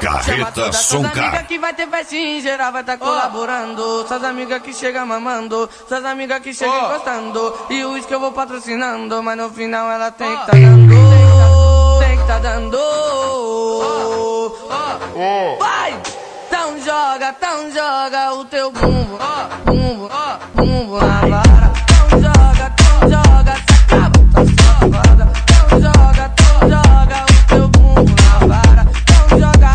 Carreta Soncar. Amigas que vai ter festinha em geral, vai tá colaborando. Suas amigas que chegam mamando, suas amigas que chegam encostando. E o uísque eu vou patrocinando, mas no final ela tem que tá dando. Tem que tá dando. Vai! Então joga o teu bumbo, bumbo na vara. Então joga, se acaba, tá safada. Então joga o teu bumbo na vara. Então joga.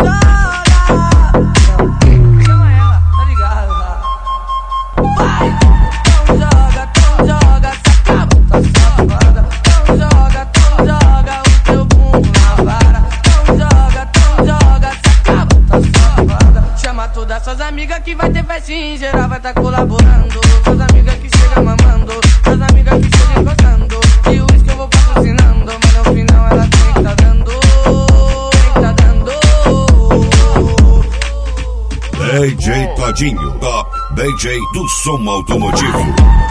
Chama ela, tá ligado lá. Vai! Então joga, se acaba, tá safada. Então joga o teu bumbo na vara. Então joga, se acaba, tá safada. Chama todas suas amigas que vai ter festinha em geral, vai tá colaborando. Suas amigas que chegam mamando, suas amigas que chegam encostando. E o uísque eu vou patrocinando, mas no final ela tem que tá dando. DJ Todinho, top DJ do som automotivo.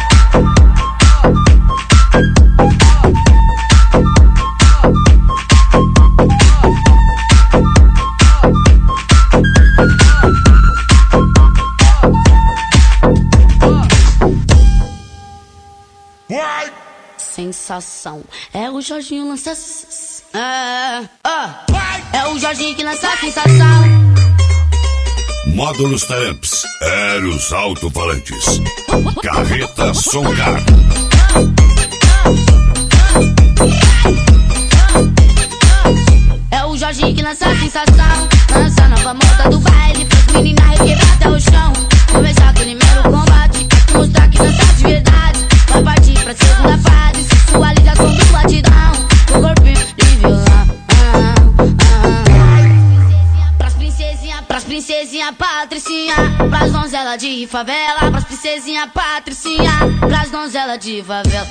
Sensação, é o Jorginho lança. É o Jorginho que lança a sensação. Módulos Taramps, Eros Alto-Falantes, Carreta Soncar. É o Jorginho que lança a sensação. Lança a nova moda do baile, faz menina requebrar até o chão. Começar aquele mero combate, mostrar que dança de verdade. Vai partir pra segunda fase, sensualização do batidão. O corpinho de violão. Pras princesinha patricinha, pras donzela de favela. Pras princesinha patricinha, pras donzela de favela.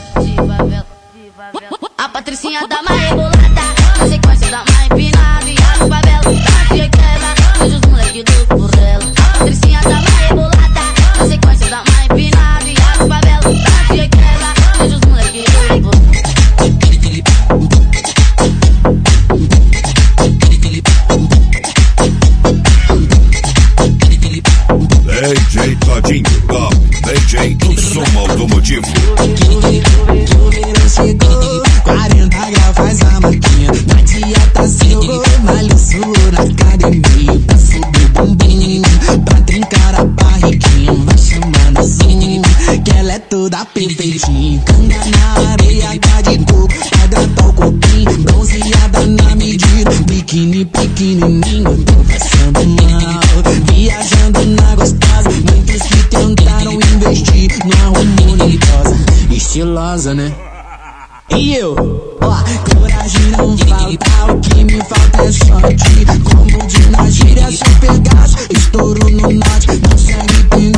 A patricinha dá uma rebolada, na sequência dá uma empinada. E as favelas tá de quebra, vejo os moleque louco por ela. A patricinha dá uma rebolada, na sequência dá uma empinada. E as favelas tá de quebra, vejo os moleque louco por ela. DJ Todinho, top DJ do som automotivo. O verão chegou, 40 graus faz a maquinha. Na dieta chegou, malho suor na academia. Pra subir bombinho, pra trincar a barriguinha. Vai chamando assim, que ela é toda perfeitinha. Canga na areia, tá de coco, hidratar o corpinho. Bronzeada na medida, biquíni pequenininho. Tô passando mal, viajando na gostosa. Muitos que tentaram investir numa harmoniosa, estilosa, né? E eu, coragem não falta, o que me falta é sorte. Como de na gíria, se eu pegasse, estouro no norte. Não segue